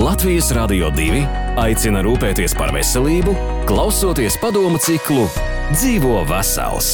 Latvijas Radio 2 aicina rūpēties par veselību, klausoties padomu ciklu Dzīvo vesels.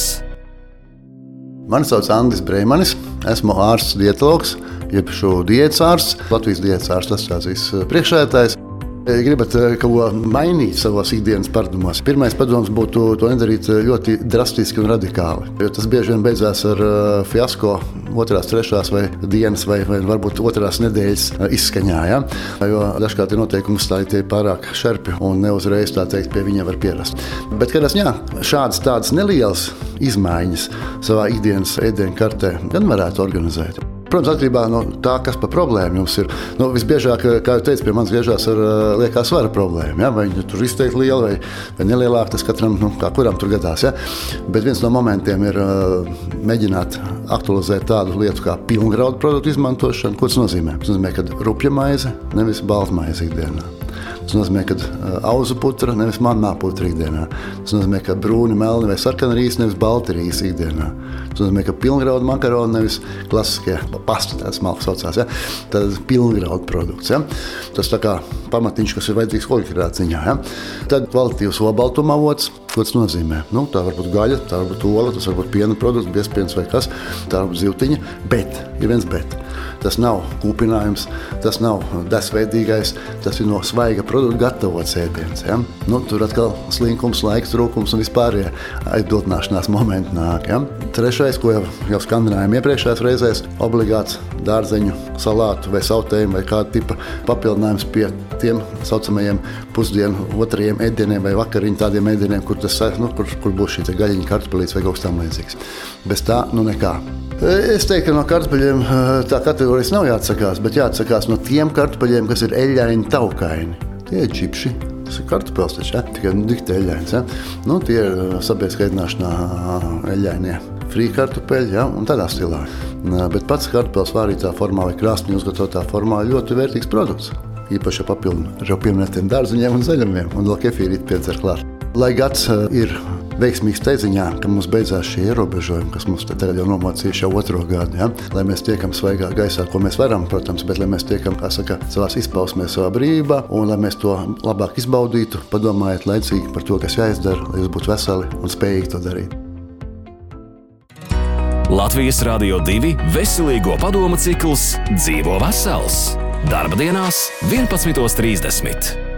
Mani sauc Andris Breimanis, esmu ārsts dietologs, jeb šo diētas ārsts, Latvijas diētas ārstu asociācijas priekšsēdētājs. Gribat kaut ko mainīt savos ikdienas paradumos. Pirmais padoms būtu to nedarīt ļoti drastiski un radikāli, jo tas bieži vien beidzās ar fiasko otrās, trešās vai dienas vai varbūt otrās nedēļas izskaņā. Ja? Jo dažkārt ir noteikumi uzstādīti pārāk šerpi un neuzreiz tā teikt pie viņa var pierast. Bet kādā ziņā šādas tādas nelielas izmaiņas savā ikdienas ēdienu kartē gan varētu organizēt. Protams, atkarībā no tā, kas par problēmu jums ir. Visbiežāk, kā jau teicu, pie manis griežās ar liekā svara problēmu. Ja? Vai viņi tur izteikti liela vai nelielāka, tas katram, kā kuram tur gadās. Ja? Bet viens no momentiem ir mēģināt aktualizēt tādu lietu kā pilngraudu produktu izmantošanu. Ko tas nozīmē? Tas nozīmē, ka rupja maize, nevis balta maize ikdienā. Tas nozīmē, ka auzu putra, nevis manā putra ikdienā. Tas nozīmē, ka brūni, melni vai sarkani rīsi, nevis balti rīsi ikdienā. Tas nozīmē, ka pilngraudu makaroni, nevis klasiskie pasta, tāds smalks saucās. Ja? Tad pilngraudu produkts. Ja? Tas tā kā pamatiņš, kas ir vajadzīgs koļhidratu ziņā. Ja? Tad kvalitīvs olbaltuma avots. Ko tas nozīmē? Tā var būt gaļa, tā var būt ola, tas var būt piena produkts, biezpiens vai kas. Tā var būt zivtiņa, bet, ir viens bet. Tas nav kūpinājums, tas nav desveidīgais, tas ir no svaiga produkta gatavots ēdiens. Ja? Tur atkal slinkums, laiks, trūkums un vispārējie aizbildināšanās momenti nāk. Ja? Trešais, ko jau skandinājām iepriekšējās reizēs, obligāts dārzeņu salātu vai sautējumu vai kāda tipa papildinājums pie tiem saucamajiem pusdienu otrajiem ēdieniem vai vakariņu tādiem ēdieniem, kur būs šī gaļiņa, kartupelītes vai kaut kas tam līdzīgs. Bez tā, nekā. Es teiktu, ka no kartupeļiem tā kategorijas nav jāatsakās, bet jāatsakās no tiem kartupeļiem, kas ir eļļaini, taukaini. Tie ir čipši, tas ir kartupels taču, ja? Tikai dikti eļļains. Ja? Tie ir sabiedriskā ēdināšanā eļļainie frī kartupeļi, ja? Un tādā stilā. Bet pats kartupels vārītā formā vai krāsnī uzgatavotā formā ir ļoti vērtīgs produkts. Īpaši papildina ar jau pieminētiem dārziņiem un zaļumiem un vēl kefīrīt piedzer klāt. Lai gads ir veiksmīgs teiziņā, ka mums beidzās šie ierobežojumi, kas mums tagad jau nomocījuši jau otro gadu, ja? Lai mēs tiekam svaigā gaisā, ko mēs varam, protams, bet lai mēs tiekam, savās izpausmēs, savā brīvībā, un lai mēs to labāk izbaudītu, padomājiet laicīgi par to, kas jāizdara, lai jūs būtu veseli un spējīgi to darīt. Latvijas Radio 2 veselīgo padomu cikls Dzīvo vesels. Darba dienās 11:30.